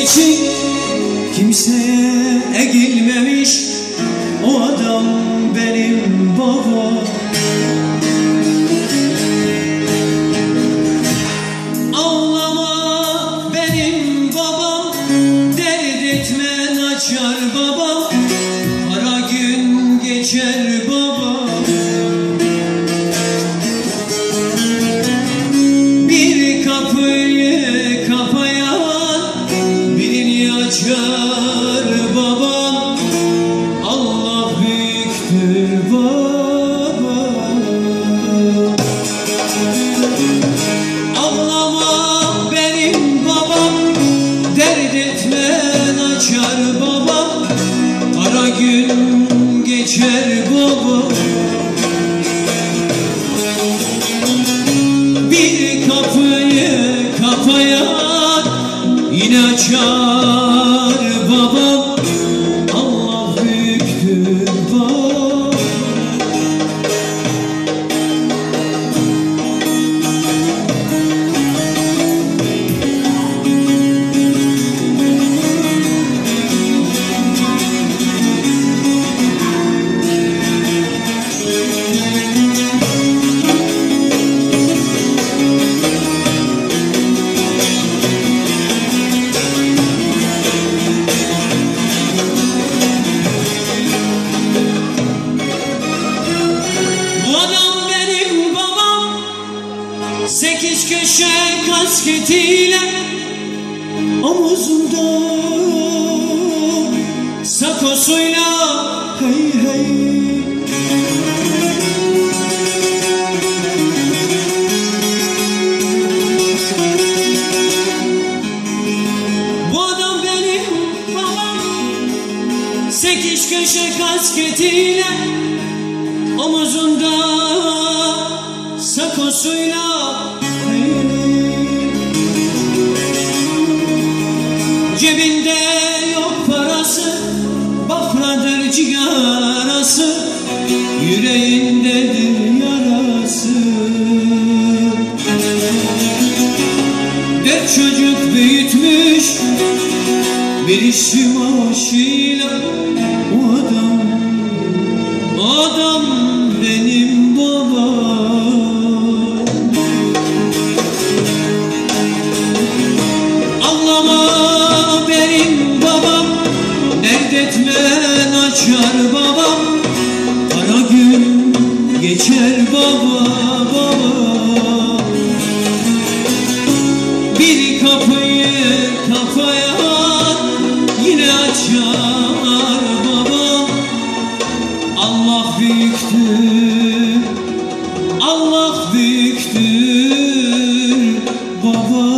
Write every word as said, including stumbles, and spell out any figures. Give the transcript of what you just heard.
için kimseye eğilmemiş o adam benim babam. Ağlama benim babam, dert etme naçar babam, kara gün geçer babam. Bir kapıyı kapayan birini açar babam, Allah büyüktür babam. Ağlama benim babam, dert etme naçar babam, kara gün geçer babam. Bir kapıyı kapayan yine açar babam, Allah büyüktür babam. Sekiz köşe kasketiyle omuzunda sakosuyla hey hey. Bu adam benim babam. Sekiz köşe kasketiyle omuzunda sakosuyla cebinde yok parası, bafradır cigarası, yüreğindedir yarası. Dört çocuk büyütmüş bir işçi maaşıyla o adam, o adam benim babam. Ağlama benim babam, dert etme naçar babam, kara gün geçer baba baba. Bir kapıyı kapayan yine açar babam, Allah büyüktür, Allah büyüktür baba.